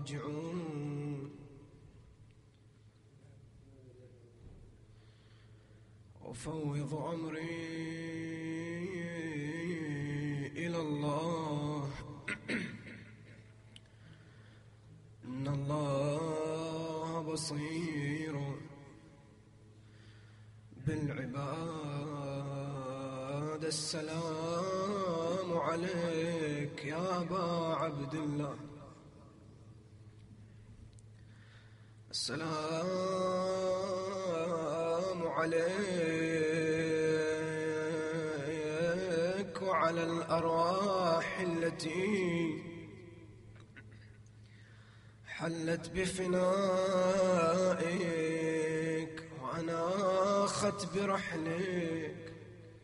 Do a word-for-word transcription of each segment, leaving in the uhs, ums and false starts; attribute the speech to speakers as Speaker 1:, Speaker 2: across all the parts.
Speaker 1: راجعون وفوض أمري إلى الله. إن الله بصير بالعباد. السلام عليك يا أبا عبد الله. السلام عليك وعلى الأرواح التي حلت بفنائك وأناخت برحلك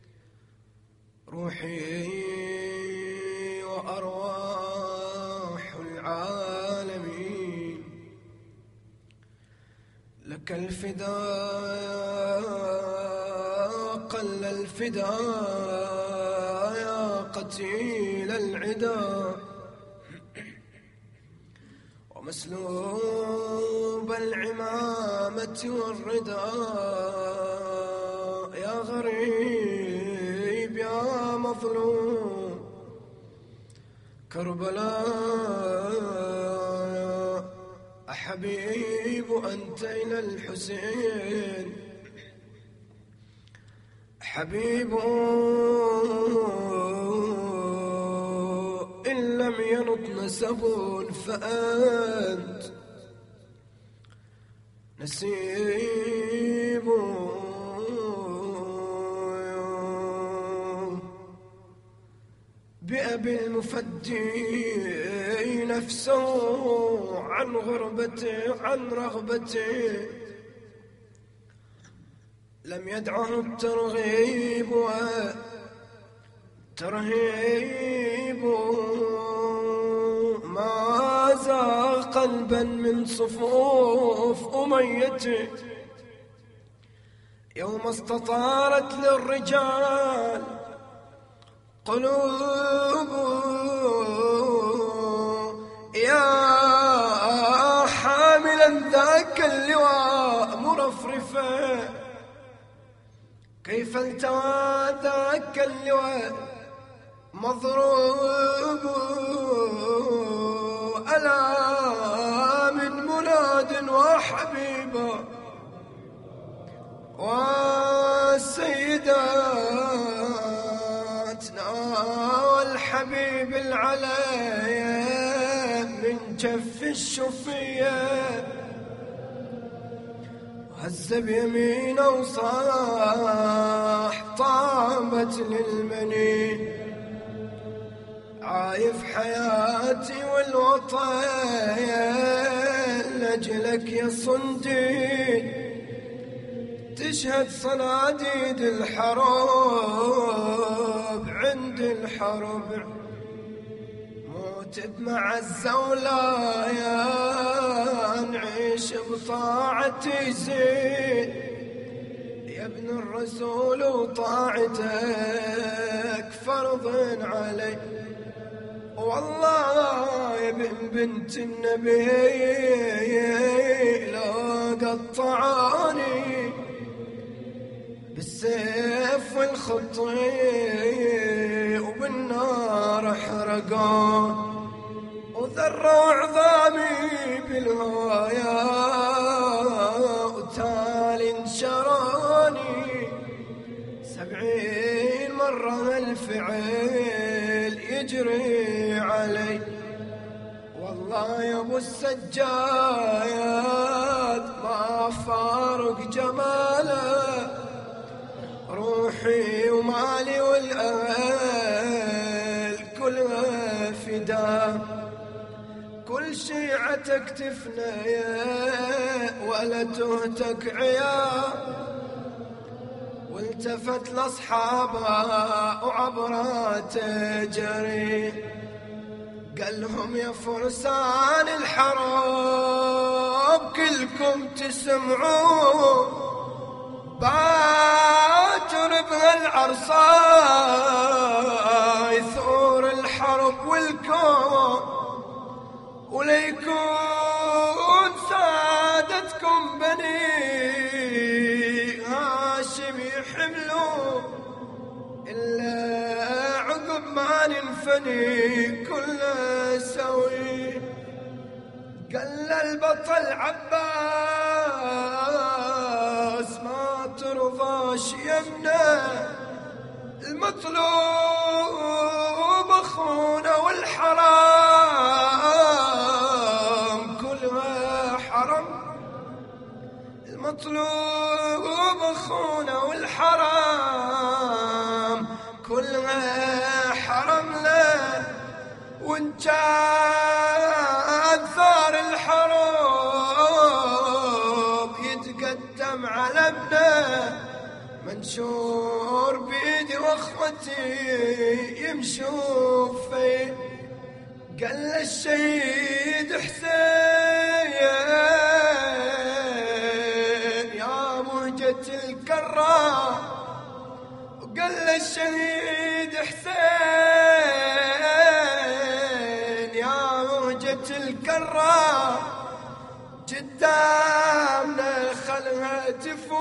Speaker 1: روحي وأرواح العالمين. لك الفداء قل الفداء يا قتيل العدا ومسلوب العمامة والرداء. يا غريب يا مظلوم كربلاء أحبيب أنت إلى الحسين حبيب إن لم ينط نسب فأنت نسيب. بأبي المفدي نفسه عن غربته عن رغبته لم يدعه الترغيب والترهيب. ما زاغ قلبا من صفوف أميته يوم استطارت للرجال قلوب. يا حاملا ذاك اللواء مرفرفا كيف التوى ذاك اللواء مضروب. ألا من مناد وحبيبا والسيداتنا والحبيب العلي من جف الشفية هز بيمينه وصاح طابت للمني عايف حياتي والوطن لأجلك يا صندي تشهد صناديد الحروب عند الحرب موت بمع الزولايا نعيش بطاعتي زين يا ابن الرسول وطاعتك فرض علي. والله يا ابن بنت النبي لا قطعاني بالسيف والخطي وبالنار حرقان وذروا عظامي بالهوايا وتالي انشراني سبعين مرة الفعل يجري علي. والله يا ابو السجاد ما فارق جماله روحي ومالي والأهل كلها فدا كل شيعتك تفنى ولا تهتك عيال والتفت لاصحابها وعبراته جري قال لهم يا فرسان الحرب كلكم تسمعون باكر بهالعرصاي ثور الحرب والكون وليكون ننفني كله سوي. قال البطل عباس ما ترضاش يمنا المطلوب اخونا والحرام كلها حرم. المطلوب اخونا والحرام كلها حرم له. وان كان ثار الحروب يتقدم على ابنه منشور بيدي واخوتي يمشوا في. قال الشهيد حسين يا مهجة الكرام. وقال الشهيد حسين يا مهجة الكرام قدامنا خلها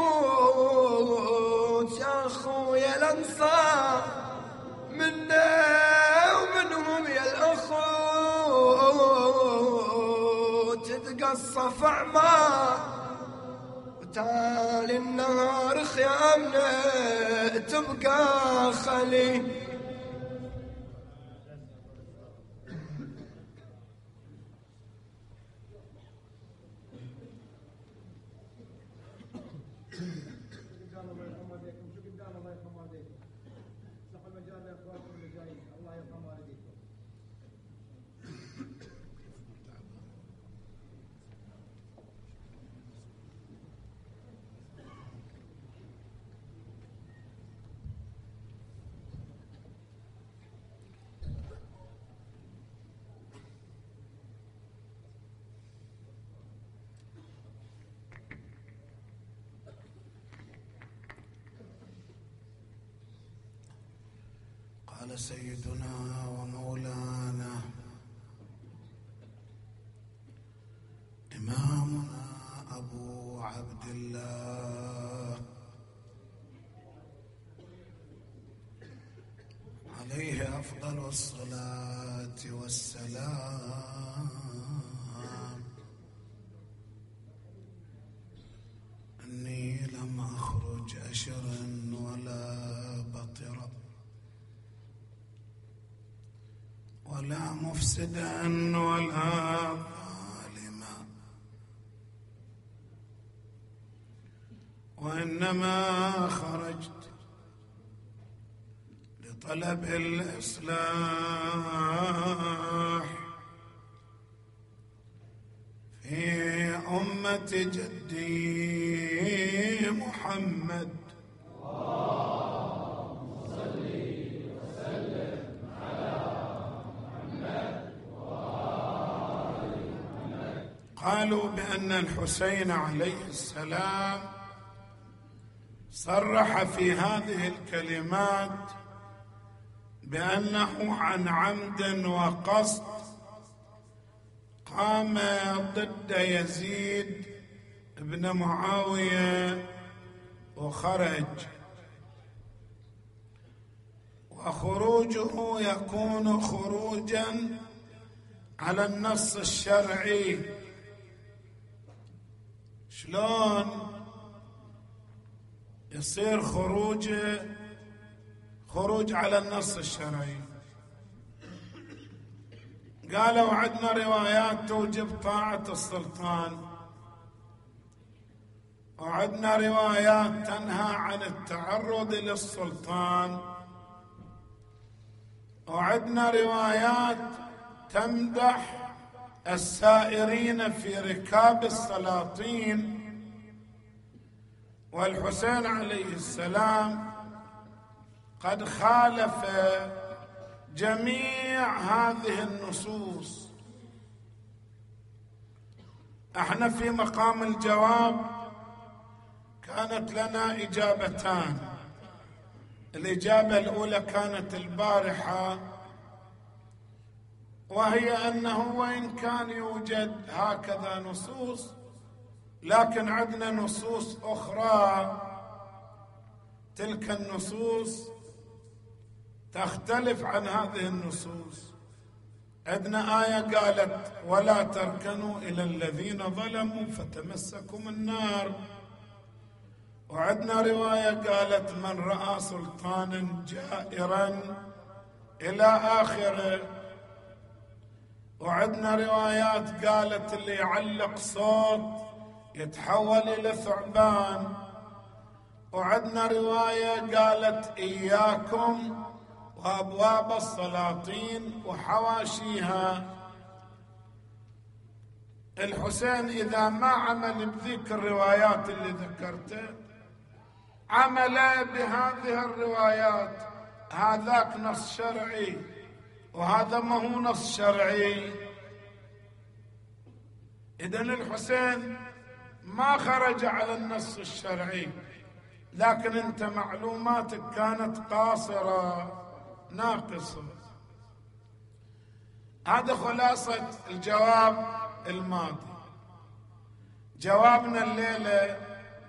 Speaker 1: تفوت يا اخويا الانصار منا ومنهم يا الاخو تتقصف اعمار وتالي النهار خيامنا تبقى خلي.
Speaker 2: قال سيدنا ومولانا إمامنا أبو عبد الله عليه أفضل الصلاة والسلام أني لم أخرج أشرا ولا بطرا ولا مفسدا ولا ظالما وإنما خرجت لطلب الإصلاح في أمة جدي محمد. قالوا بأن الحسين عليه السلام صرح في هذه الكلمات بأنه عن عمد وقصد قام ضد يزيد بن معاوية وخرج، وخروجه يكون خروجا على النص الشرعي. شلون يصير خروج خروج على النص الشرعي؟ قالوا عندنا روايات توجب طاعة السلطان، وعندنا روايات تنهى عن التعرض للسلطان، وعندنا روايات تمدح السائرين في ركاب السلاطين. والحسين عليه السلام قد خالف جميع هذه النصوص. احنا في مقام الجواب كانت لنا إجابتان. الإجابة الأولى كانت البارحة، وهي أنه وإن كان يوجد هكذا نصوص لكن عندنا نصوص أخرى، تلك النصوص تختلف عن هذه النصوص. عندنا آية قالت ولا تركنوا إلى الذين ظلموا فتمسكم النار، وعندنا رواية قالت من رأى سلطانا جائرا إلى آخره، وعندنا روايات قالت اللي يعلق صوت يتحول إلى ثعبان، وعندنا رواية قالت إياكم وأبواب السلاطين وحواشيها. الحسين إذا ما عمل بذيك الروايات اللي ذكرته، عمل بهذه الروايات، هذاك نص شرعي وهذا ما هو نص شرعي. إذن الحسين ما خرج على النص الشرعي، لكن أنت معلوماتك كانت قاصرة ناقصة. هذا خلاصة الجواب الماضي. جوابنا الليلة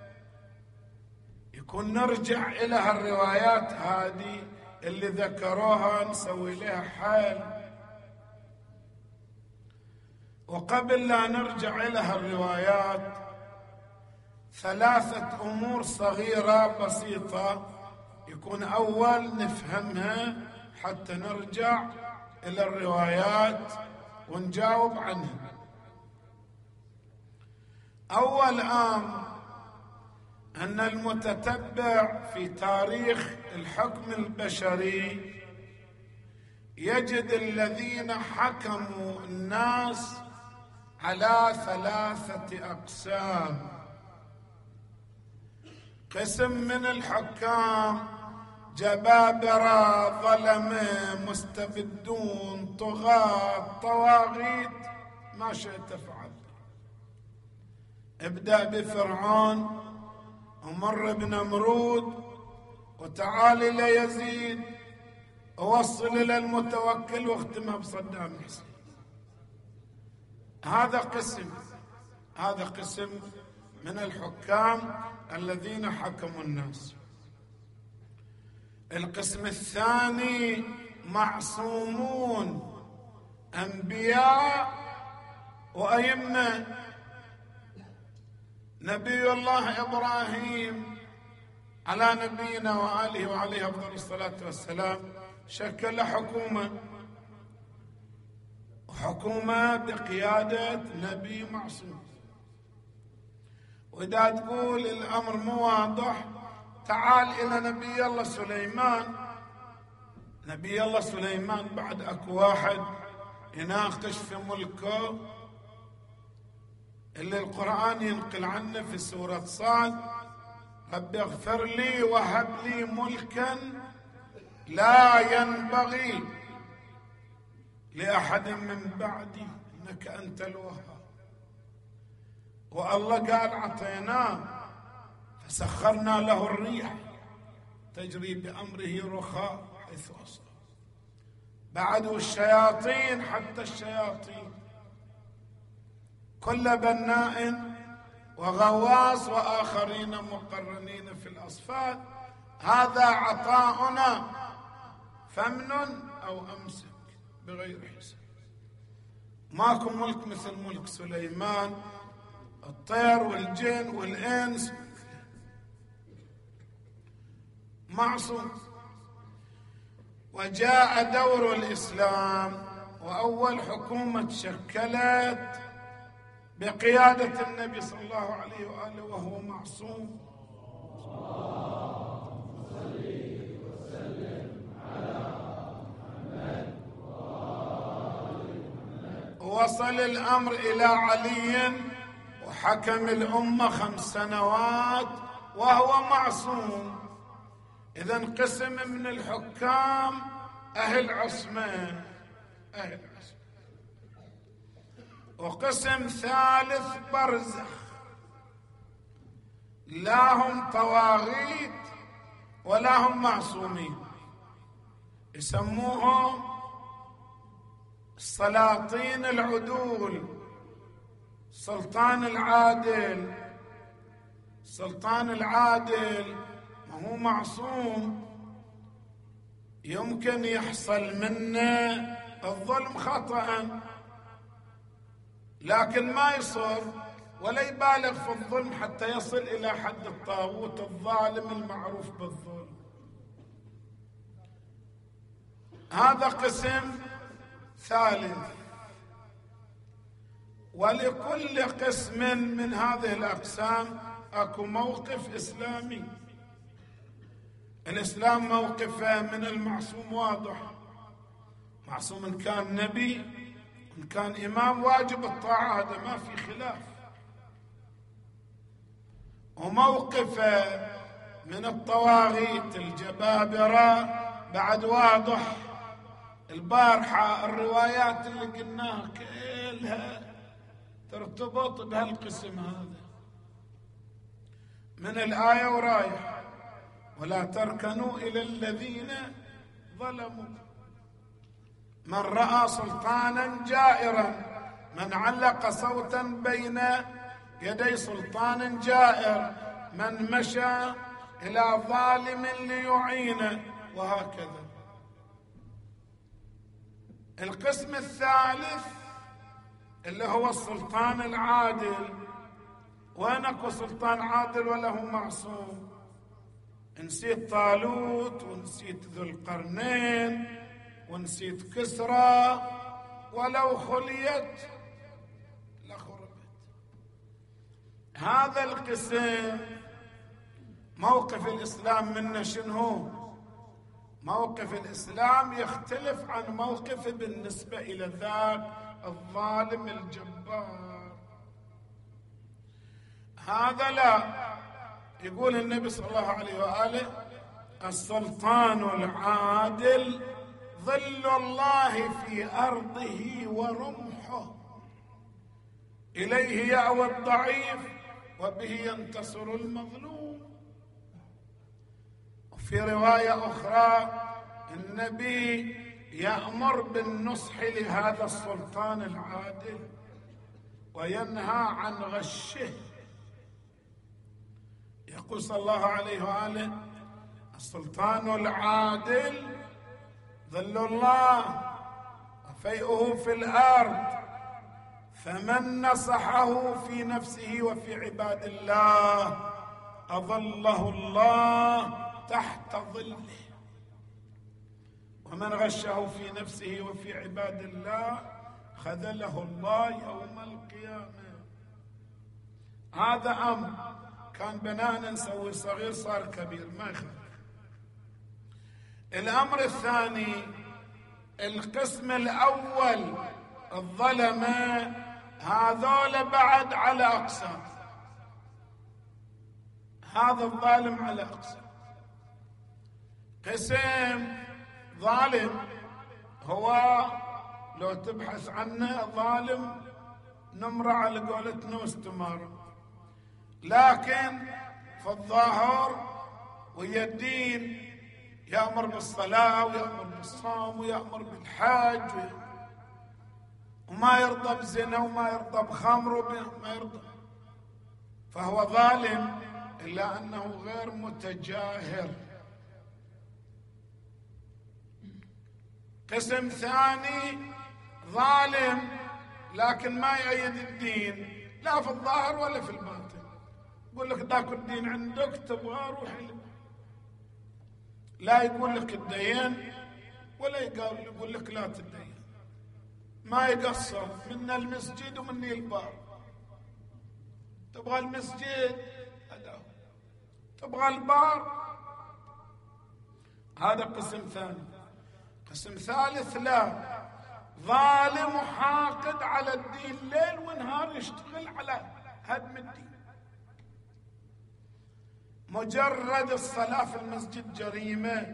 Speaker 2: يكون نرجع إلى هالروايات هذه اللي ذكروها، نسوي لها حال. وقبل لا نرجع إلى هالروايات، ثلاثة أمور صغيرة بسيطة يكون أول نفهمها حتى نرجع إلى الروايات ونجاوب عنها. أول أمر أن المتتبع في تاريخ الحكم البشري يجد الذين حكموا الناس على ثلاثة أقسام. قسم من الحكام جبابرة، ظلمة، مستبدون، طغاة، طواغيت، ما شئت فعل. ابدأ بفرعون ومر بنمرود وتعال إلى يزيد ووصل إلى المتوكل واختمها بصدام حسين. هذا قسم هذا قسم من الحكام الذين حكموا الناس. القسم الثاني معصومون، أنبياء وأئمة. نبي الله إبراهيم على نبينا وآله وعليه أفضل الصلاة والسلام شكل حكومة، حكومة بقيادة نبي معصوم. وإذا تقول الأمر مو واضح، تعال إلى نبي الله سليمان. نبي الله سليمان بعد أكو واحد يناقش في ملكه اللي القرآن ينقل عنه في سورة صاد: رب اغفر لي وهب لي ملكا لا ينبغي لأحد من بعدي إنك أنت الوهاب. والله قال عطيناه فسخرنا له الريح تجري بأمره رخاء حيث أصاب. بعد الشياطين، حتى الشياطين كل بناء وغواص وآخرين مقرنين في الأصفاد. هذا عطاؤنا فامنن أو أمسك بغير حساب. ماكو ملك مثل ملك سليمان، الطير والجن والإنس، معصوم. وجاء دور الإسلام، وأول حكومة شكلت بقيادة النبي صلى الله عليه وآله وهو معصوم. وصل الأمر إلى علي وحكم الأمة خمس سنوات وهو معصوم. إذن قسم من الحكام أهل عصمة، أهل عصمة. وقسم ثالث برزخ، لا هم طواغيت ولا هم معصومين، يسموهم السلاطين العدول، السلطان العادل. السلطان العادل ما هو معصوم، يمكن يحصل منه الظلم خطأ، لكن ما يصر ولا يبالغ في الظلم حتى يصل إلى حد الطاغوت الظالم المعروف بالظلم. هذا قسم ثالث. ولكل قسم من هذه الأقسام أكو موقف إسلامي. الإسلام موقفه من المعصوم واضح، معصوم إن كان نبي إن كان إمام واجب الطاعة، هذا ما في خلاف. وموقفه من الطواغيت الجبابرة بعد واضح. البارحة الروايات اللي قلناها كلها ترتبط بهالقسم هذا من الآية ورايح: ولا تركنوا إلى الذين ظلموا. من رأى سلطانا جائرا، من علق صوتا بين يدي سلطان جائر، من مشى إلى ظالم ليعينه، وهكذا. القسم الثالث اللي هو السلطان العادل. وينك سلطان عادل وله معصوم؟ نسيت طالوت، ونسيت ذو القرنين، ونسيت كسرى، ولو خليت لخربت. هذا القسم موقف الإسلام منه شنو؟ موقف الإسلام يختلف عن موقفه بالنسبة إلى ذاك الظالم الجبار. هذا لا. يقول النبي صلى الله عليه وآله: السلطان العادل ظل الله في أرضه ورمحه، إليه يأوى الضعيف وبه ينتصر المظلوم. وفي رواية أخرى النبي يأمر بالنصح لهذا السلطان العادل وينهى عن غشه. يقول صلى الله عليه وآله: السلطان العادل ظل الله وفيئه في الأرض، فمن نصحه في نفسه وفي عباد الله أظله الله تحت ظله، ومن غشه في نفسه وفي عباد الله خذله الله يوم القيامة. هذا أمر كان بنانا نسوي صغير صار كبير، ما يخالف. الأمر الثاني، القسم الأول الظلمة، هذول بعد على أقسام. هذا الظالم على أقسام. قسم ظالم هو لو تبحث عنه ظالم نمرة على قولتنا واستمارة، لكن في الظاهر ويا الدين يأمر بالصلاة ويأمر بالصوم ويأمر بالحج، وما يرضى بزنا وما يرضى بخمر وما يرضى، فهو ظالم إلا أنه غير متجاهر. قسم ثاني ظالم لكن ما يأيد الدين لا في الظاهر ولا في الباطن، يقول لك ذاك الدين عندك تبغى روح له، لا يقول لك الدين ولا يقول لك لا تدين، ما يقصر من المسجد ومني البار. تبغى المسجد هذا، تبغى البار، هذا قسم ثاني. قسم ثالث لا، ظالم وحاقد على الدين ليل ونهار، يشتغل على هدم الدين. مجرد الصلاة في المسجد جريمة.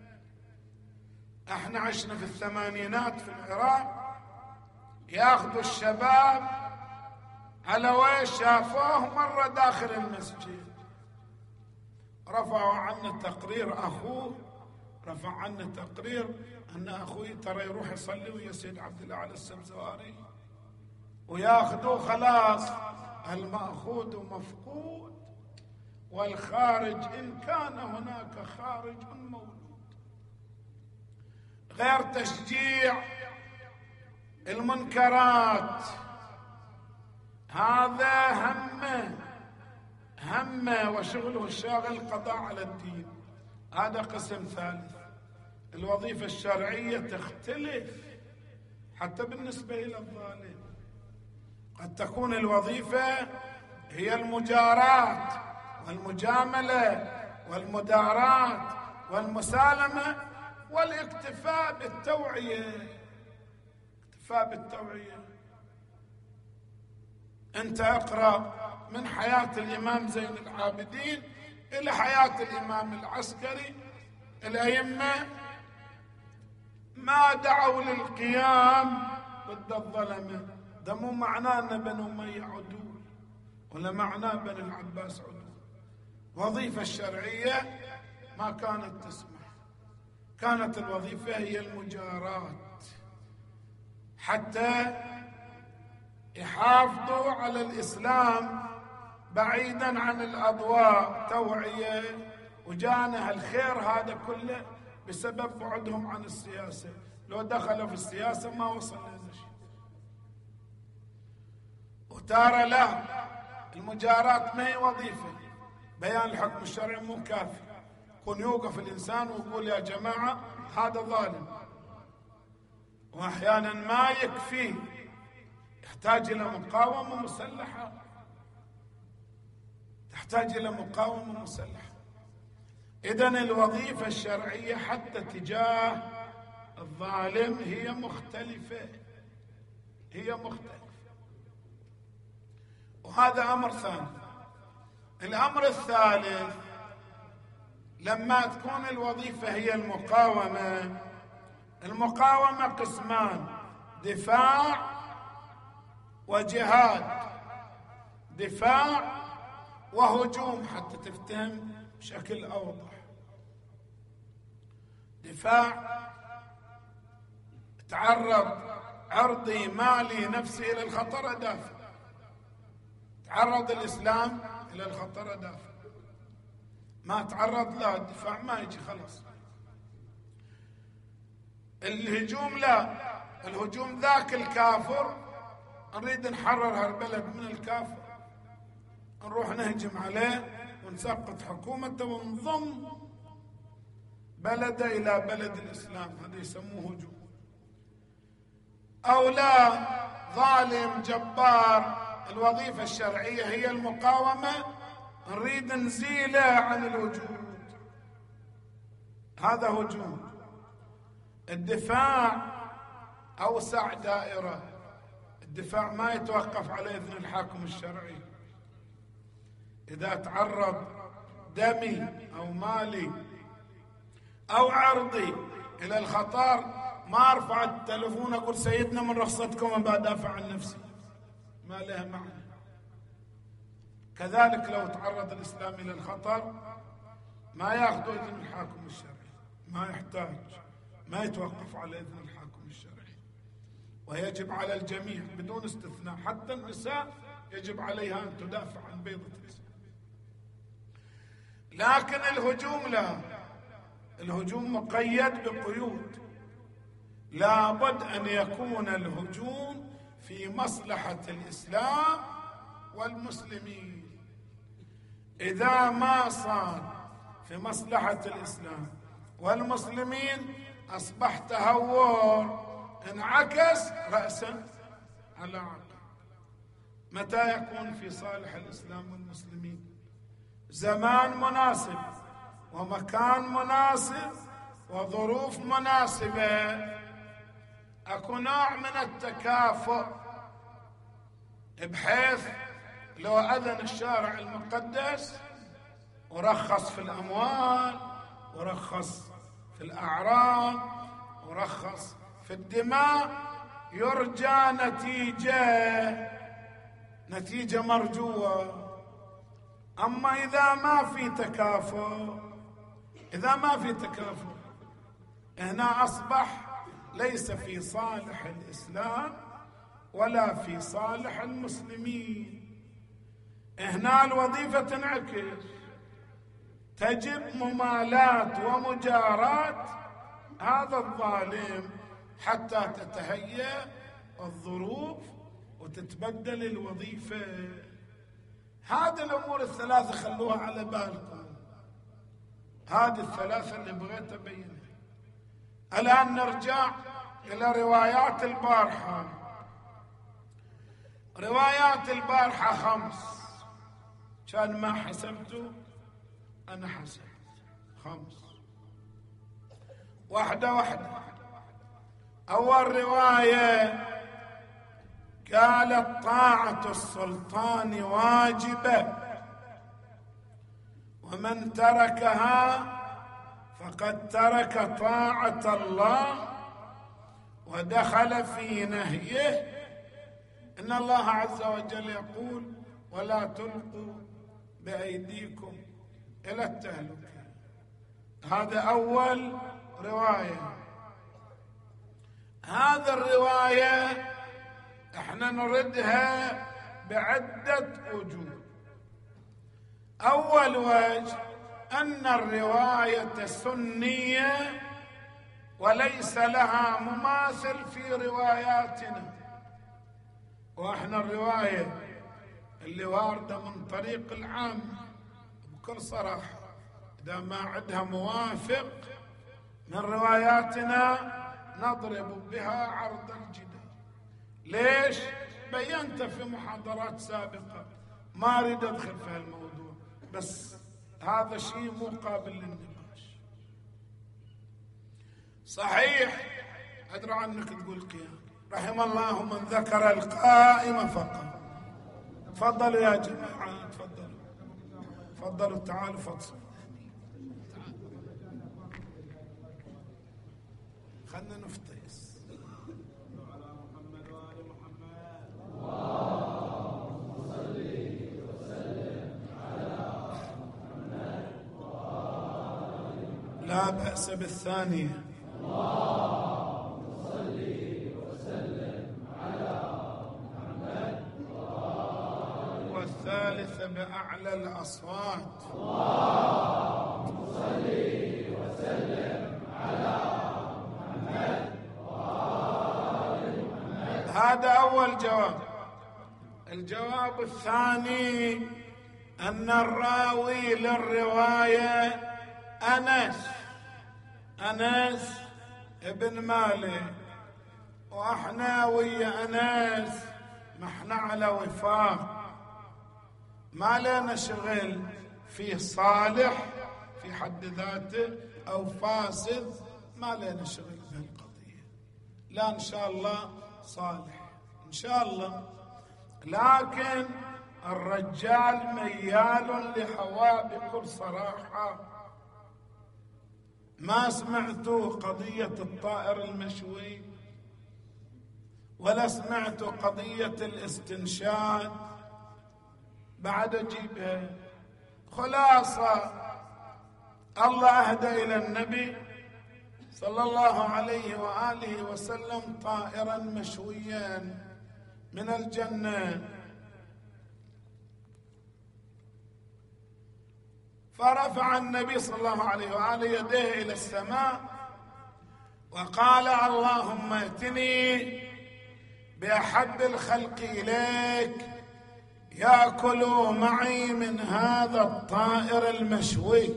Speaker 2: احنا عشنا في الثمانينات في العراق، ياخذوا الشباب على ويش شافوه مرة داخل المسجد، رفعوا عنه تقرير، أخوه رفع عنه تقرير أن أخوي ترى يروح يصلي ويا سيد عبد الله على السبزواري، وياخذوه خلاص المأخوذ مفقود، والخارج إن كان هناك خارج مولود. غير تشجيع المنكرات. هذا همه همه وشغله الشاغل القضاء على الدين. هذا قسم ثالث. الوظيفة الشرعية تختلف حتى بالنسبة إلى الظالم. قد تكون الوظيفة هي المجاراة والمجاملة والمداراة والمسالمة والاكتفاء بالتوعية. اكتفاء بالتوعية. أنت اقرأ من حياة الإمام زين العابدين إلى حياة الإمام العسكري، الأئمة ما دعوا للقيام ضد الظلمة. ده مو معناه أن بنو أمية عدول ولا معناه بني العباس عدول. وظيفة الشرعية ما كانت تسمح. كانت الوظيفة هي المجاراة حتى يحافظوا على الإسلام بعيدا عن الأضواء، توعية وجانه الخير هذا كله بسبب بعدهم عن السياسة. لو دخلوا في السياسة ما وصل لهذا الشيء. وتارة لا، المجاراة ما هي وظيفة. بيان الحكم الشرعي مو كافي. كون يوقف الإنسان ويقول يا جماعة هذا ظالم، وأحيانا ما يكفي، يحتاج إلى مقاومة مسلحة. تحتاج إلى مقاومة مسلحة. إذن الوظيفة الشرعية حتى تجاه الظالم هي مختلفة. هي مختلفة. وهذا أمر ثاني. الأمر الثالث، لما تكون الوظيفة هي المقاومة، المقاومة قسمان: دفاع وجهاد. دفاع وهجوم حتى تفتهم بشكل أوضح. دفاع، تعرض عرضي مالي نفسي إلى الخطر أدافع. تعرض الإسلام إلى الخطر أدافع. ما تعرض لا، الدفاع ما يجي خلاص. الهجوم لا، الهجوم ذاك الكافر نريد نحرر هالبلد من الكافر، نروح نهجم عليه ونسقط حكومته ونضم بلده إلى بلد الإسلام. هذا يسموه هجوم. أو لا، ظالم جبار، الوظيفة الشرعية هي المقاومة، نريد نزيله عن الوجود. هذا هجوم. الدفاع أوسع دائرة. الدفاع ما يتوقف على إذن الحاكم الشرعي. إذا تعرض دمي أو مالي أو عرضي إلى الخطر، ما أرفع التلفون أقول سيدنا من رخصتكم أبى أدافع عن نفسي، ما لها معنى. كذلك لو تعرض الإسلام إلى الخطر ما يأخذ إذن الحاكم الشرعي، ما يحتاج، ما يتوقف على إذن الحاكم الشرعي. ويجب على الجميع بدون استثناء، حتى النساء يجب عليها أن تدافع عن بيضة الإسلام. لكن الهجوم لا، الهجوم مقيد بقيود. لابد أن يكون الهجوم في مصلحة الإسلام والمسلمين. إذا ما صار في مصلحة الإسلام والمسلمين أصبح تهور، انعكس رأسا على عقب. متى يكون في صالح الإسلام والمسلمين؟ زمان مناسب ومكان مناسب وظروف مناسبة، أكو نوع من التكافؤ، بحيث لو أذن الشارع المقدس ورخص في الأموال ورخص في الأعراض ورخص في الدماء، يرجى نتيجة نتيجة مرجوة. أما إذا ما في تكافؤ، إذا ما في تكافؤ هنا أصبح ليس في صالح الإسلام ولا في صالح المسلمين. هنا الوظيفة تنعكس، تجب ممالاة ومجاراة هذا الظالم حتى تتهيأ الظروف وتتبدل الوظيفة. هذه الأمور الثلاثة خلوها على بالكم، هذه الثلاثة اللي بغيت أبينها. الآن نرجع إلى روايات البارحة. روايات البارحة خمس، كان ما حسبته أنا حسبت خمس، واحدة واحدة. أول رواية قالت طاعة السلطان واجبة، ومن تركها فقد ترك طاعة الله ودخل في نهيه. إن الله عز وجل يقول: ولا تلقوا بأيديكم إلى التهلكة. هذا أول رواية. هذا الرواية احنا نردها بعدة وجوه. أول وجه أن الرواية سنية وليس لها مماثل في رواياتنا، واحنا الرواية اللي واردة من طريق العام بكل صراحة إذا ما عندها موافق من رواياتنا نضرب بها عرض الجدار. ليش؟ بينت في محاضرات سابقة، ما أريد أدخل في هالموضوع، بس هذا شيء مو قابل للنقاش. صحيح أدرى عنك تقول قيام، رحم الله من ذكر القائم فقط. تفضلوا يا جماعة، تفضلوا تفضلوا تعالوا فضلوا، خلنا نفتيس. لا بأس بالثانية. والثالثة بأعلى الأصوات. هذا أول جواب. الجواب الثاني أن الراوي للرواية أنس أنس ابن مالك، وإحنا ويا أنس ما إحنا على وفاق، ما لنا شغل فيه صالح في حد ذاته أو فاسد، ما لنا شغل بهالقضية. لا إن شاء الله صالح إن شاء الله، لكن الرجال ميال لهواه بكل صراحة. ما سمعتوا قضية الطائر المشوي ولا سمعتوا قضية الاستنشاد، بعد أجيبها. خلاصة الله أهدى إلى النبي صلى الله عليه وآله وسلم طائرا مشويا من الجنة، فرفع النبي صلى الله عليه وآله يديه إلى السماء وقال: اللهم ائتني بأحب الخلق إليك يأكلوا معي من هذا الطائر المشوي.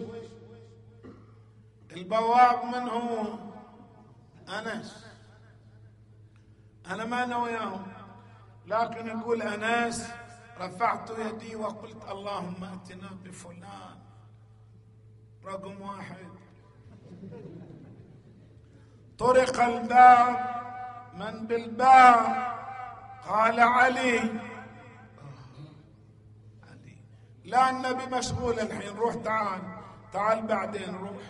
Speaker 2: البواب من هو؟ أنس. أنا ما أنا وياهم، لكن يقول أنس: رفعت يدي وقلت اللهم ائتنا بفلان رقم واحد. طرق الباب، من بالباب؟ قال علي. علي. لا النبي مشغول الحين، روح تعال تعال بعدين روح.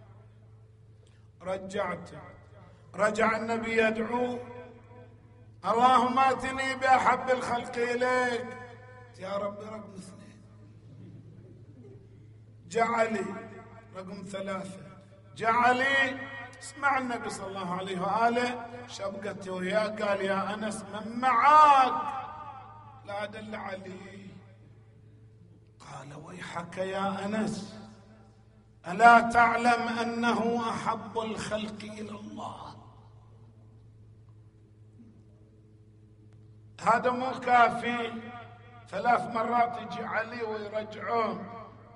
Speaker 2: رجعت، رجع النبي يدعو: اللهم اتني بأحب الخلق إليك. يا ربي رقم اثنين. جعلي رقم ثلاثة. جعلي. اسمع النبي صلى الله عليه وآله شبقتي وياه، قال: يا أنس من معك؟ لا دل علي. قال: ويحك يا أنس، ألا تعلم أنه أحب الخلق إلى الله؟ هذا مو كافي، ثلاث مرات يجي علي ويرجعون،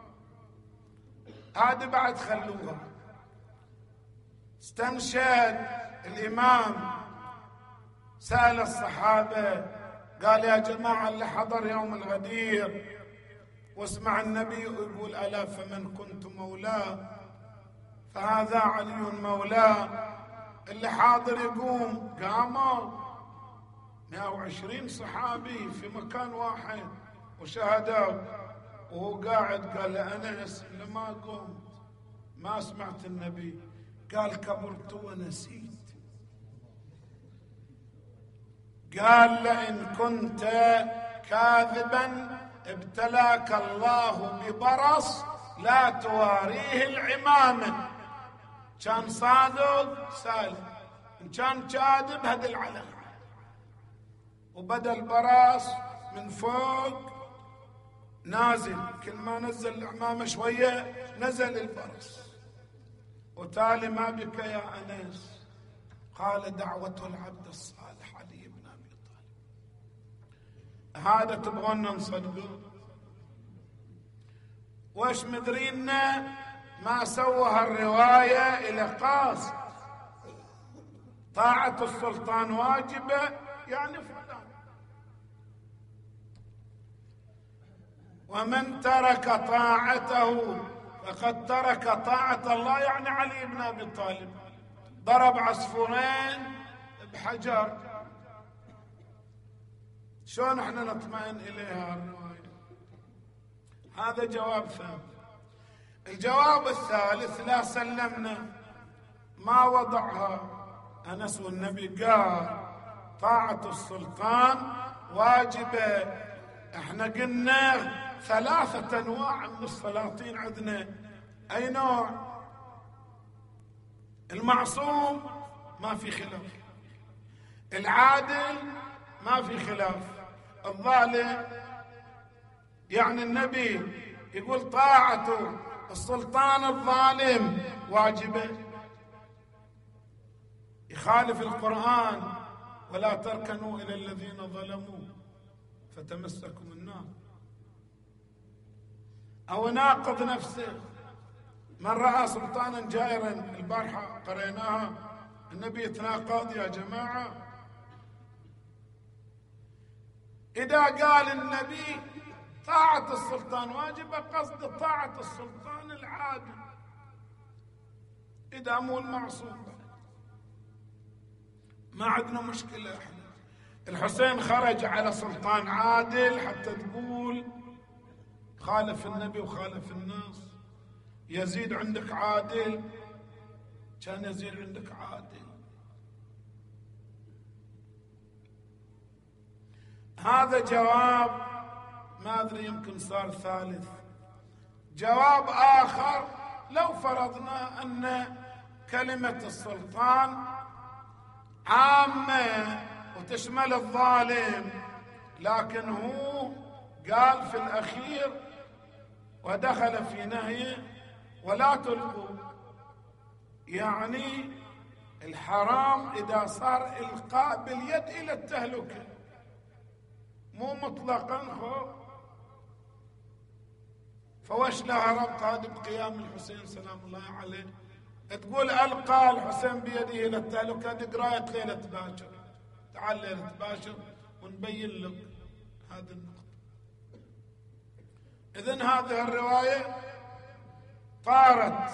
Speaker 2: هذا بعد خلوها. استنشد الإمام، سأل الصحابة قال يا جماعة اللي حضر يوم الغدير واسمع النبي يقول ألا فمن كنت مولاه فهذا علي مولاه. اللي حاضر يقوم، قاموا مئة وعشرين صحابي في مكان واحد وشهدوا، وهو قاعد قال لأنس لما قمت ما سمعت النبي، قال كبرت ونسيت. قال لئن كنت كاذبا ابتلاك الله ببرص لا تواريه العمامة. كان صادق سالم، إن كان كاذب هدل عليه. وبدأ البرص من فوق نازل، كل ما نزل العمامة شوية نزل البرص. وتالي ما بك يا أنس؟ قال دعوة العبد الصالح علي بن أبي طالب. هذا تبغون نصدقه؟ وش مدرينا ما سوى هالرواية إلى قاصد. طاعة السلطان واجبة يعني فلان، ومن ترك طاعته فقد ترك طاعة الله، يعني علي بن أبي طالب ضرب عصفورين بحجر. شلون احنا نطمئن إليها الرواية؟ هذا جواب ثاني. الجواب الثالث لا سلمنا ما وضعها أنس، والنبي قال طاعة السلطان واجبة. احنا قلنا ثلاثة أنواع من السلاطين عندنا. أي نوع؟ المعصوم ما في خلاف، العادل ما في خلاف، الظالم. يعني النبي يقول طاعة السلطان الظالم واجبة، يخالف القرآن ولا تركنوا إلى الذين ظلموا فتمسكم النار، أو ناقض نفسه. من رأى سلطانا جائرا، البارحة قريناها، النبي يتناقض يا جماعة. إذا قال النبي طاعة السلطان واجبة، قصد طاعة السلطان العادل، إذا مو المعصوم ما عندنا مشكلة. احنا الحسين خرج على سلطان عادل حتى تقول خالف النبي وخالف الناس. يزيد عندك عادل، كان يزيد عندك عادل. هذا جواب، ما أدري يمكن صار ثالث. جواب آخر، لو فرضنا أن كلمة السلطان عامة وتشمل الظالم، لكن هو قال في الأخير ودخل في نهيه ولا تلقوا، يعني الحرام إذا صار إلقاء باليد إلى التهلكة، مو مطلقا خوف. فوش لها ربط هذا بقيام الحسين سلام الله عليه؟ تقول ألقى الحسين بيده إلى التهلكة، هذه قراية ليلة باكر. تعال ليلة باكر ونبين لك هذه النقطة. إذن هذه الرواية طارت.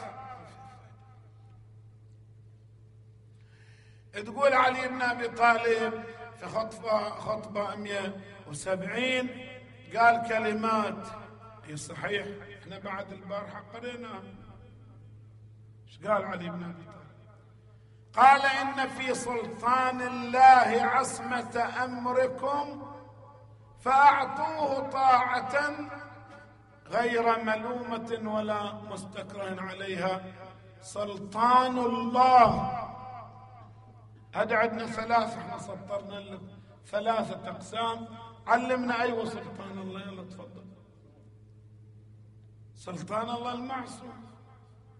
Speaker 2: تقول علي بن أبي طالب في خطبة خطبة مئة وسبعين قال كلمات هي صحيح، احنا بعد البارحة قرينا. ايش قال علي بن أبي طالب؟ قال إن في سلطان الله عصمة أمركم فأعطوه طاعة غير ملومة ولا مستكره عليها. سلطان الله هذا عندنا ثلاثة، احنا سطرنا لك ثلاثة أقسام. علمنا أيوة سلطان الله، يلا تفضل. سلطان الله المعصوم،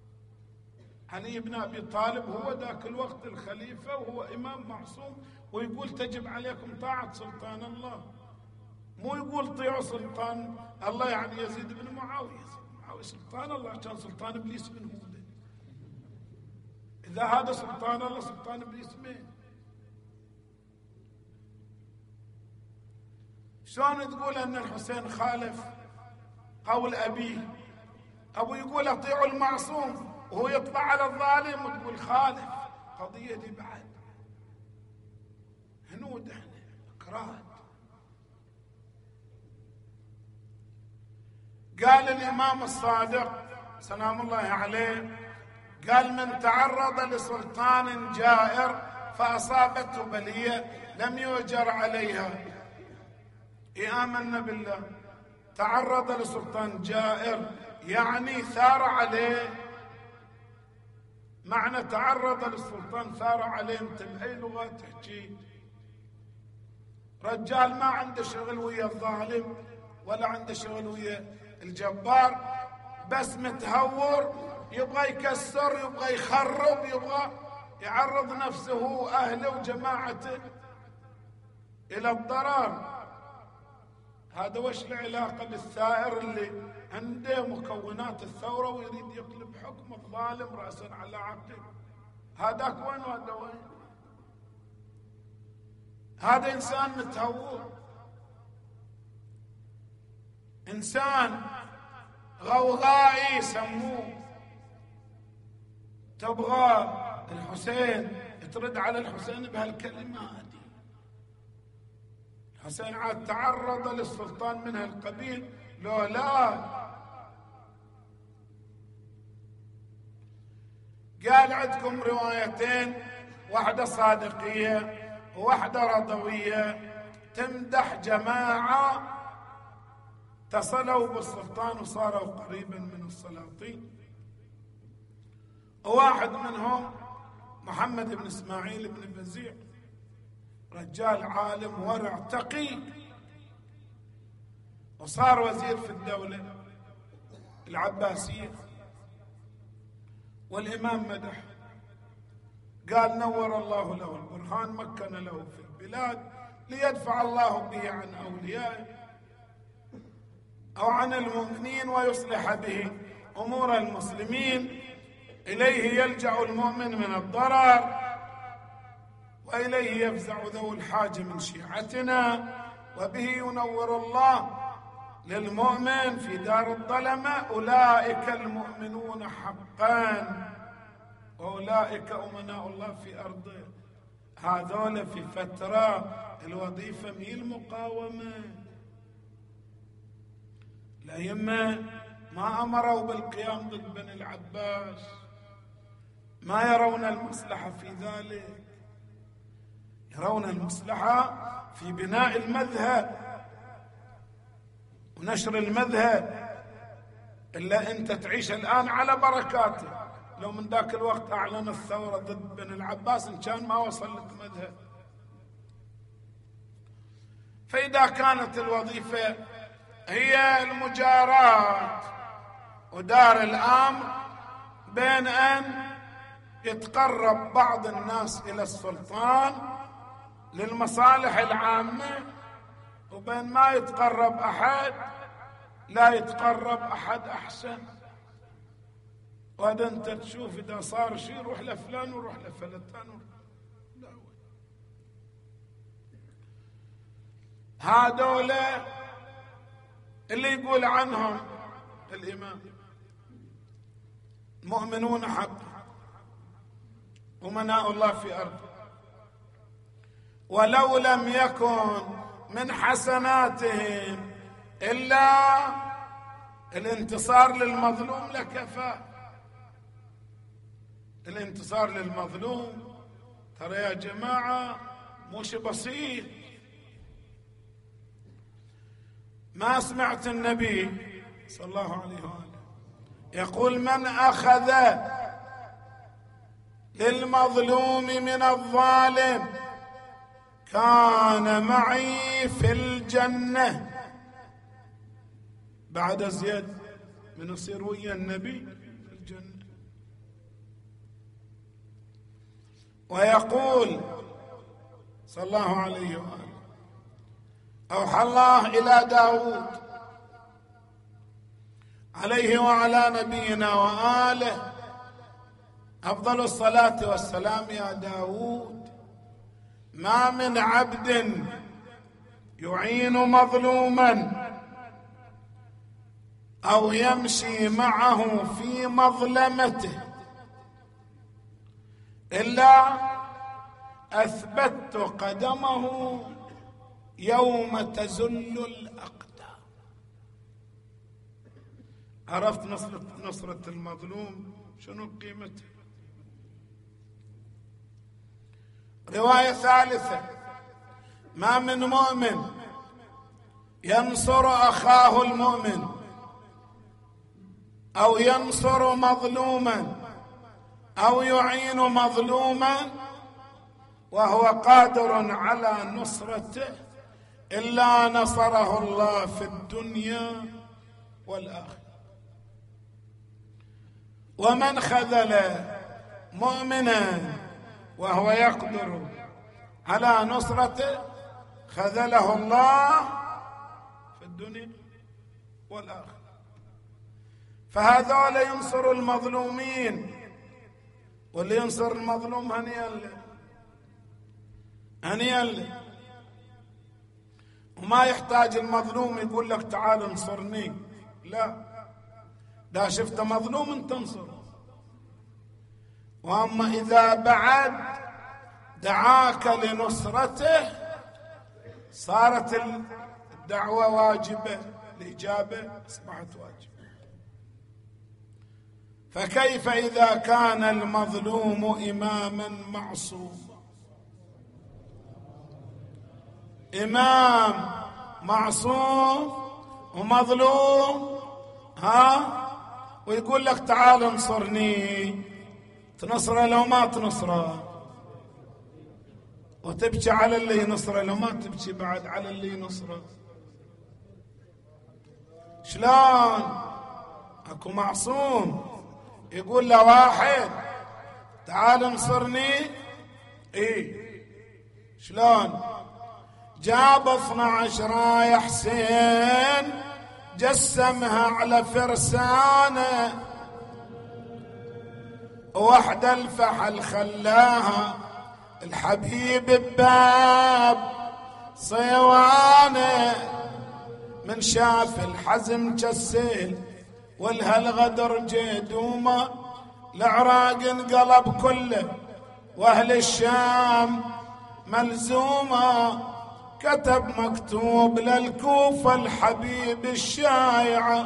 Speaker 2: علي بن أبي طالب هو ذاك الوقت الخليفة وهو إمام معصوم، ويقول تجب عليكم طاعة سلطان الله، مو يقول طيعوا سلطان الله يعني يزيد بن معاوية. معاوية سلطان الله، كان سلطان إبليس من هو ده. إذا هذا سلطان الله سلطان إبليس مين؟ شلون تقول أن الحسين خالف قول أبيه؟ أبو يقول أطيعوا المعصوم وهو يطلع على الظالم وتقول خالف. قضية دي بعد هنود، احنا كراد. قال الإمام الصادق سلام الله عليه، قال من تعرض لسلطان جائر فأصابته بلية لم يؤجر عليها. آمنا بالله، تعرض لسلطان جائر يعني ثار عليه. معنى تعرض للسلطان ثار عليه، انت بأي لغة تحكي؟ رجال ما عنده شغل ويا الظالم ولا عنده شغل ويا الجبار، بس متهور، يبغى يكسر، يبغى يخرب، يبغى يعرض نفسه وأهله وجماعته إلى الضرر. هذا وش العلاقة بالثائر اللي عنده مكونات الثورة ويريد يقلب حكم الظالم رأسا على عقب؟ هذاك وين وهذا وين؟ هذا إنسان متهور، إنسان غوغائي يسموه. تبغى الحسين ترد على الحسين بهالكلمات. الحسين عاد تعرض للسلطان من هالقبيل لو لا. قال عندكم روايتين، واحدة صادقية وواحدة رضوية، تمدح جماعة تصلوا بالسلطان وصاروا قريبا من السلاطين. وواحد منهم محمد بن إسماعيل بن بزيع، رجال عالم ورع تقي، وصار وزير في الدولة العباسية. والإمام مدح، قال نور الله له البرهان، مكن له في البلاد ليدفع الله به عن أوليائه أو عن المؤمنين ويصلح به أمور المسلمين. إليه يلجأ المؤمن من الضرر، وإليه يفزع ذو الحاجة من شيعتنا، وبه ينور الله للمؤمن في دار الظلمة. أولئك المؤمنون حقا وأولئك أمناء الله في أرضه. هذول في فترة الوظيفة مي المقاومة. الأئمة ما أمروا بالقيام ضد بني العباس، ما يرون المصلحة في ذلك، يرون المصلحة في بناء المذهب ونشر المذهب. إلا أنت تعيش الآن على بركاته، لو من ذاك الوقت أعلن الثورة ضد بن العباس إن كان ما وصل لك مذهب. فإذا كانت الوظيفة هي المجاراة ودار الأمر بين أن يتقرب بعض الناس إلى السلطان للمصالح العامة وبين ما يتقرب أحد لا يتقرب أحد أحسن. وهذا أنت تشوف إذا صار شيء روح لفلان وروح لفلتان. هذول اللي يقول عنهم الإمام مؤمنون حق أمناء الله في أرضه، ولو لم يكن من حسناتهم إلا الانتصار للمظلوم لكفى. الانتصار للمظلوم ترى يا جماعة مش بسيط. ما سمعت النبي صلى الله عليه وآله يقول من أخذ للمظلوم من الظالم كان معي في الجنة؟ بعد زياد من يصير ويا النبي في الجنة. ويقول صلى الله عليه وآله: أوحى الله إلى داود عليه وعلى نبينا وآله أفضل الصلاة والسلام: يا داود، ما من عبد يعين مظلوما أو يمشي معه في مظلمته إلا أثبت قدمه يوم تزل الأقدام. عرفت نصرة, نصرة المظلوم شنو قيمتها؟ رواية ثالثة: ما من مؤمن ينصر أخاه المؤمن أو ينصر مظلوما أو يعين مظلوما وهو قادر على نصرته إلا نصره الله في الدنيا والآخرة. ومن خذل مؤمنا وهو يقدر على نصرته خذله الله في الدنيا والآخرة. فهذول ينصر المظلومين، واللي ينصر المظلوم هنيئا له هنيئا له، وما يحتاج المظلوم يقول لك تعال انصرني، لا، لا شفت مظلوم تنصره. واما اذا بعد دعاك لنصرته صارت الدعوة واجبة، الإجابة أصبحت واجبة. فكيف إذا كان المظلوم إماما معصوما؟ إمام معصوم ومظلوم، ها، ويقول لك تعال انصرني، تنصره لو ما تنصره، وتبكي على اللي ينصره لو ما تبكي بعد على اللي ينصره. شلون اكو معصوم يقول له واحد تعال انصرني؟ ايه، شلون؟ جاب اثنا عشر راية حسين جسمها على فرسانه، وحده الفحل خلاها الحبيب بباب صيوانه، من شاف الحزم كالسيل والهالغدر جدومه، العراق انقلب كله واهل الشام ملزومه، كتب مكتوب للكوفة الحبيب الشايعة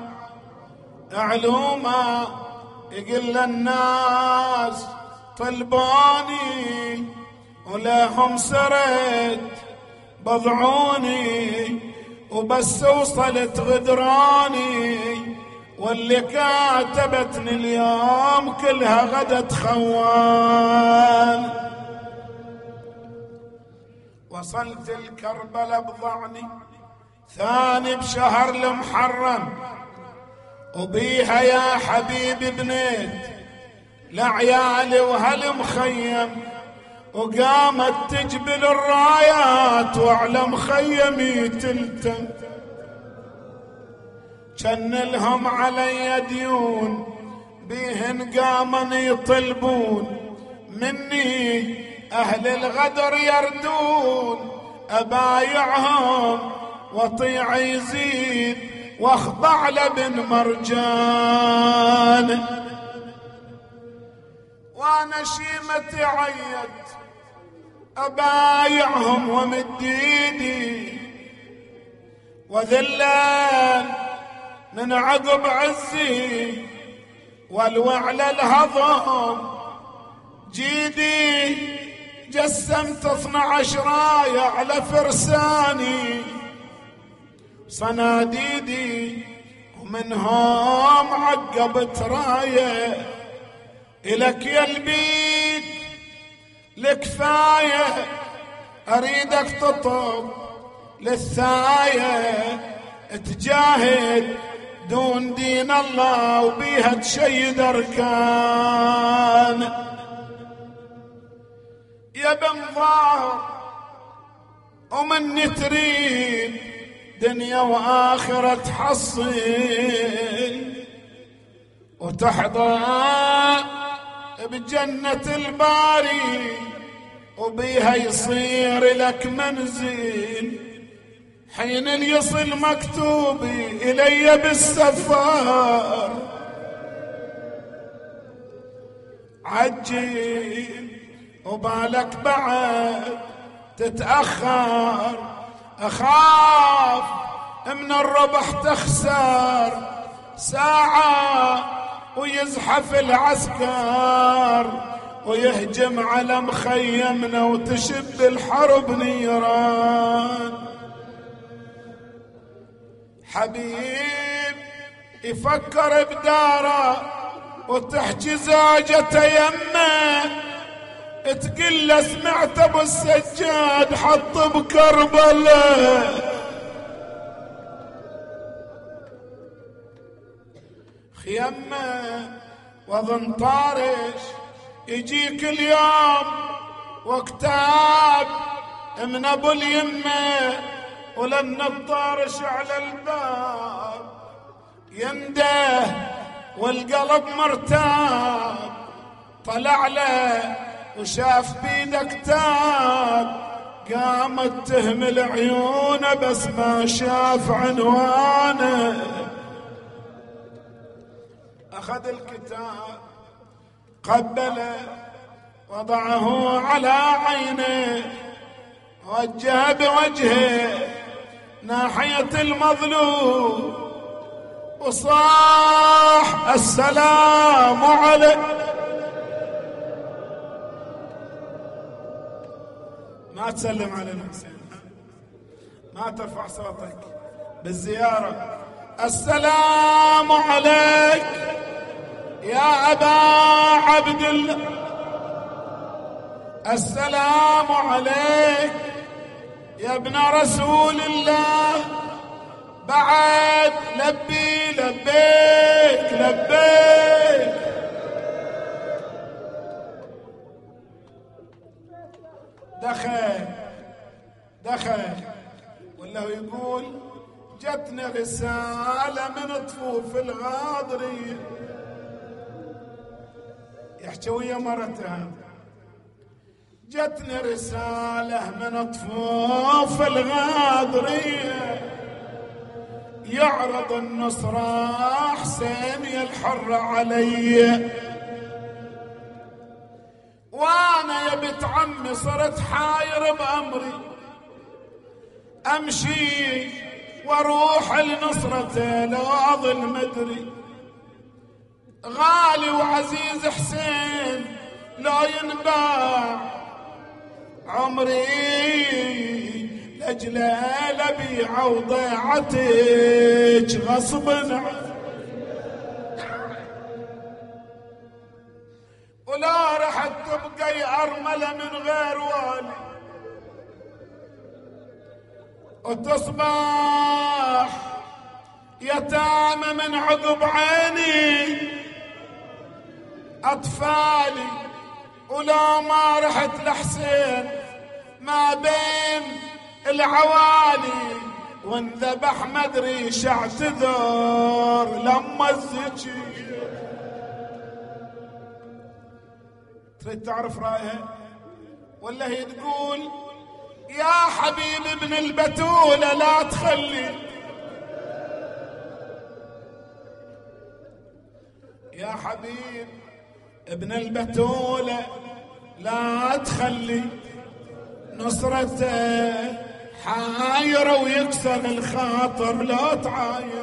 Speaker 2: علومه، يقول للناس طلباني ولهم سرت بضعوني، وبس وصلت غدراني، واللي كاتبتني اليوم كلها غدت خوان. وصلت الكربلة بضعني ثاني بشهر المحرم، وبيها يا حبيبي بنيت لعيالي وهالمخيم، وقامت تجبل الرايات وعلى مخيمي تلتم، كان لهم علي ديون بيهن قامن يطلبون مني، أهل الغدر يردون أبايعهم وطيع يزيد واخضع لبن مرجان، وانا شيمتي عيت أبايعهم ومد ايدي، وذلان من عقب عزي والوعل الهضم جيدي، جسمت اثنا عشر راية على فرساني صناديدي، ومنهم عقبت راية إلك يا البيت لكفاية، أريدك تطب للثاية، تجاهد دون دين الله وبيها تشيد أركان. يا بن ظاهر ومن تريد دنيا وآخرة تحصل وتحظى بجنة الباري وبيها يصير لك منزل حين يصل مكتوبي إلي بالسفار عجل وبالك بعد تتأخر أخاف من الربح تخسر ساعة ويزحف العسكر ويهجم على مخيمنا وتشب الحرب نيران. حبيب يفكر بداره وتحكي زوجته يمه تقل سمعت ابو السجاد حط بكربلاء خيمه وظن طارش يجيك اليوم وكتاب من ابو اليمه ولن الطارش على الباب ينده والقلب مرتاب طلع له وشاف بيده كتاب قامت تهمل عيونه بس ما شاف عنوانه أخذ الكتاب قبله وضعه على عينه وجه بوجهه ناحية المظلوم وصاح السلام عليك. ما تسلم على الحسين ما ترفع صوتك بالزيارة. السلام عليك يا أبا عبد الله السلام عليك يا ابن رسول الله بعد لبي لبيك لبيك. دخل دخل ولا يقول جتنا رسالة من طفوف الغاضرية يحكي ويا مرته جتنا رسالة من طفوف الغاضرية يعرض النصرة حسين يا الحر علي وانا يا بنت عمي صرت حاير بأمري امشي واروح لنصرته لو اظل مدري غالي وعزيز حسين لو ينباع عمري لاجله لبيع وضيعتك غصب عني ولا رح تبقي أرملة من غير والي وتصبح يتامى من عقب عيني أطفالي ولا ما رحت لحسين ما بين العوالي وانذبح مدري شاعتذر لما الزكي. تريد تعرف رأيها ولا هي تقول يا حبيب ابن البتولة لا تخلي يا حبيب ابن البتولة لا تخلي نصرته حايرة ويكسر الخاطر لا تعاير.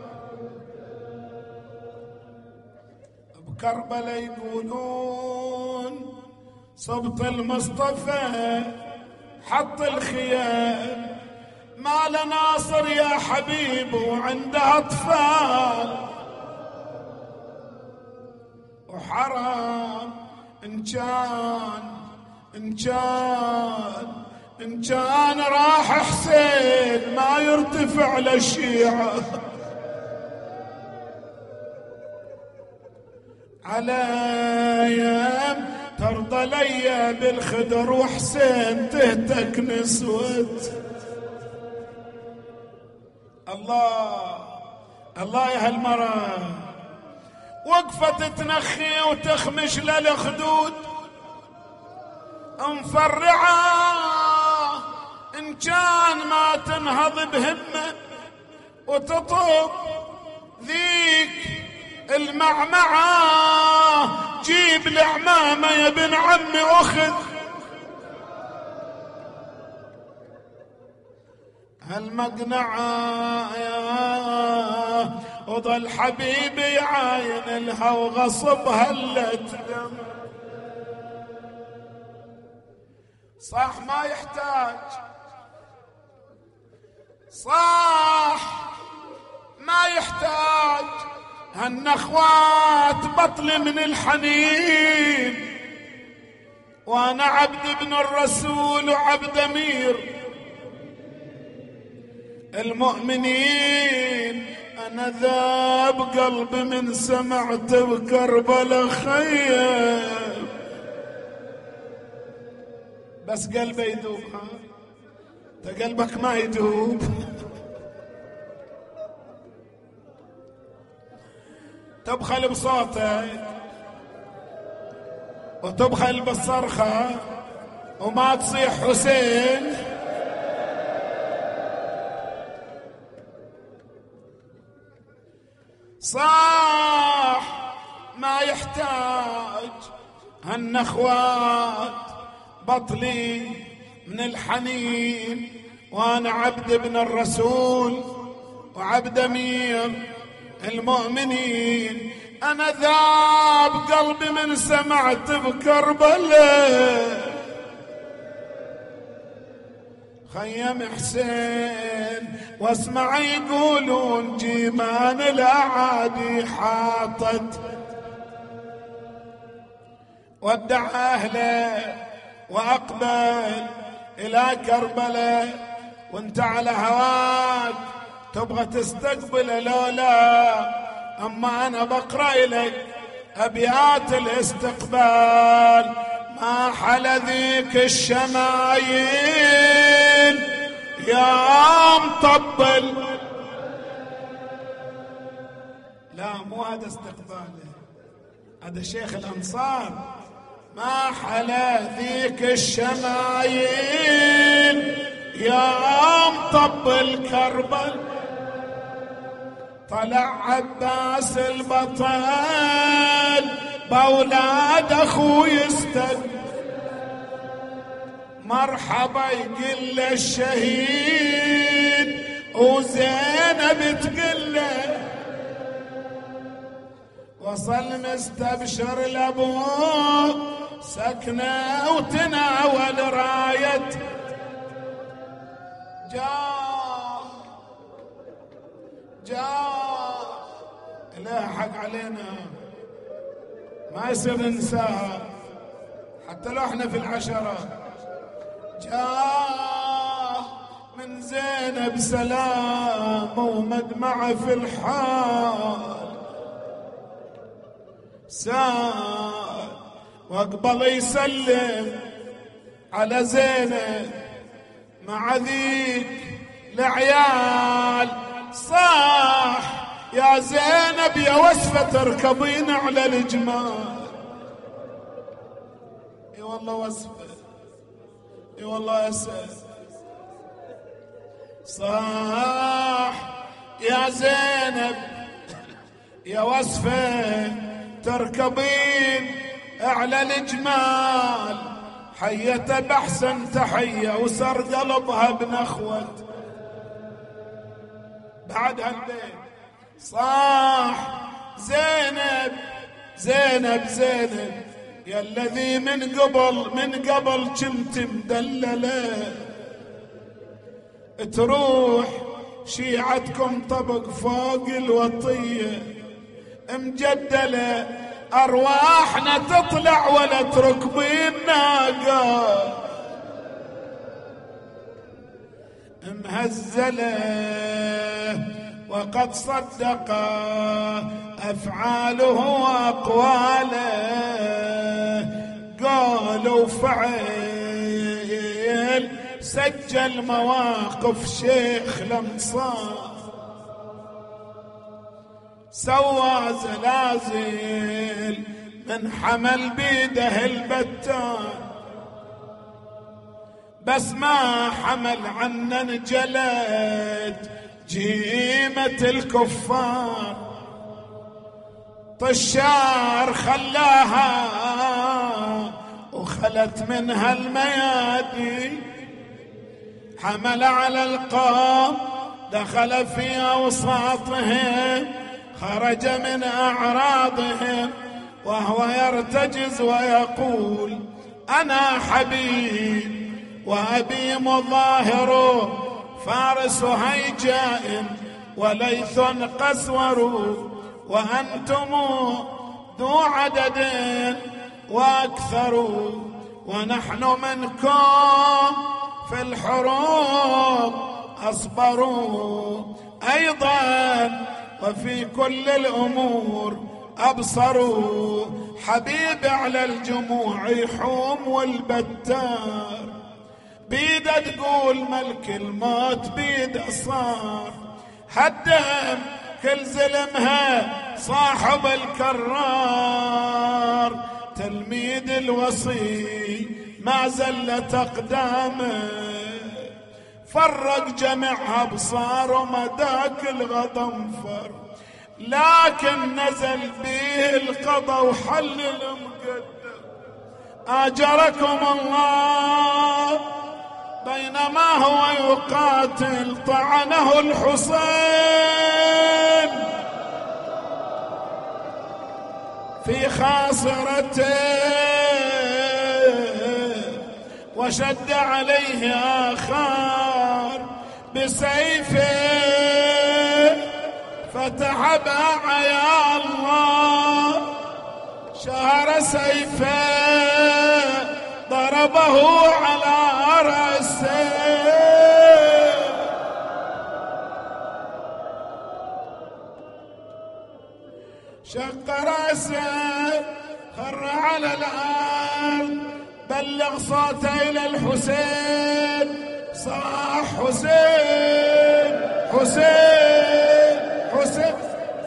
Speaker 2: بكربلاء يقولون صبت المصطفى حط الخيام ما لناصر يا حبيب وعنده اطفال وحرام ان كان ان كان ان كان راح حسين ما يرتفع للشيعة على يم ترضى ظلية بالخدر وحسين تهتك نسوت. الله الله يا هالمرأة وقفت تنخي وتخمش للخدود مفرعة إن كان ما تنهض بهمة وتطب ذيك المعمعة جيب العمامة يا ابن عمي أخذ. هالمقنعة يا وظل حبيبي يعاين لها وغصب هلت دم. صح ما يحتاج، صح ما يحتاج هالنخوات بطل من الحنين، وانا عبد ابن الرسول وعبد امير المؤمنين. انا ذاب قلبي من سمعت بكربلاء خيم، بس قلبي يدوب. ها انت قلبك ما يدوب. تبخل بصوتك وتبخل بالصرخة وما تصيح حسين. صح ما يحتاج هالنخوات بطلي من الحنين، وانا عبد ابن الرسول وعبد امير المؤمنين. انا ذاب قلبي من سمعت بكربلاء خيم حسين، واسمع يقولون جيمان الاعادي حاطت. ودع اهله واقبل الى كربلاء، وانت على هواك تبغى تستقبل لولا، اما انا بقرا لك ابيات الاستقبال. ما حل ذيك الشمايل يا مطبل. لا مو هذا استقباله، هذا شيخ الانصار. ما حل ذيك الشمايل يا مطبل كربل، طلع عباس البطل باولاد اخوي استقبل. مرحبا يقل الشهيد وزينب تقله، وصل مستبشر لابوه سكنه وتناول رايه. جاه جاه لا حق علينا ما يصير ننساها حتى لو احنا في العشرة. جاه من زينب سلام ومدمع في الحال، سال واقبل يسلم على زينب مع ذيك العيال. صاح يا زينب يا وسفة تركبين على الجمال. اي والله وسفة، اي والله اسد. صاح يا زينب يا وسفة تركبين على الجمال، حية بحسن تحية وسر قلبها بنخوة بعد هالبيت. صاح زينب زينب زينب يا الذي من قبل من قبل كنت مدللة، تروح شيعتكم طبق فوق الوطية مجدلة، أرواحنا تطلع ولا تركبين ناقة مهزلة. وقد صدق أفعاله وأقواله، قول قول وفعل، سجل مواقف شيخ الأنصار، سوى زلازل من حمل بيده البتان، بس ما حمل عنا انجلت جيمة الكفار، طشار خلاها وخلت منها الميادين، حمل على القوم دخل في أوساطهم، خرج من أعراضهم وهو يرتجز ويقول أنا حبيب وأبي مظاهر، فارس هيجاء وليث قسور، وأنتم ذو عدد وأكثر، ونحن منكم في الحروب أصبروا، أيضا وفي كل الأمور أبصروا، حبيب على الجموع يحوم والبتار، بيده تقول ملك الموت بيده صار، هدم كل زلمها صاحب الكرار، تلميذ الوصي ما زلت أقدامه، فرق جميع أبصار ومداك الغضنفر، لكن نزل به القضا وحل المقدر، آجركم الله. بينما هو يقاتل طعنه الحسين في خاصرته، وشد عليه آخر بسيفه، فتحبها يا الله، شهر سيفه ضربه على رأسه، شق رأسه خر على الأرض، بلغ صوته إلى الحسين، صاح حسين حسين حسين،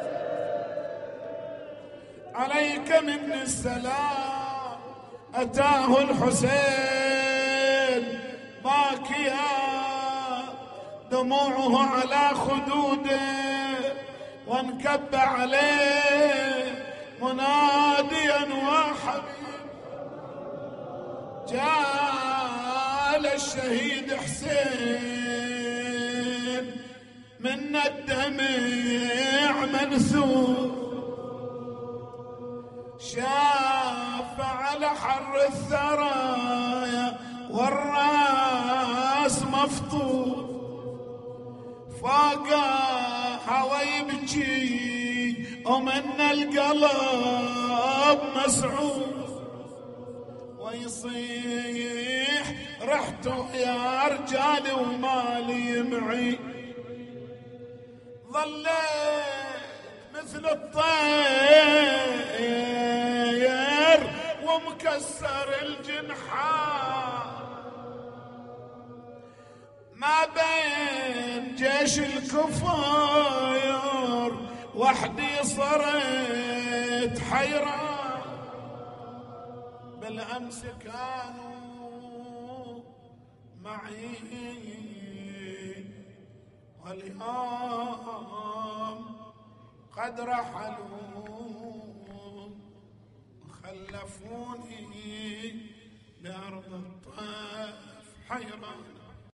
Speaker 2: عليك من السلام. أتاه الحسين باكيا، دموعه على خدوده، وانكب عليه مناديا وحبيب، جاء الشهيد حسين من الدمع منثور، شاف على حر الثرايا والراس مفطور، فاقاها ويبكي ومن القلب مسعور، ويصيح رحته يا رجالي ومالي معي، ظليت مثل الطير ومكسر الجنحان، ما بين جيش الكفاير وحدي صرت حيران، بالأمس كانوا معي واليوم قد رحلوا، خلفوني بأرض الطائف حيران.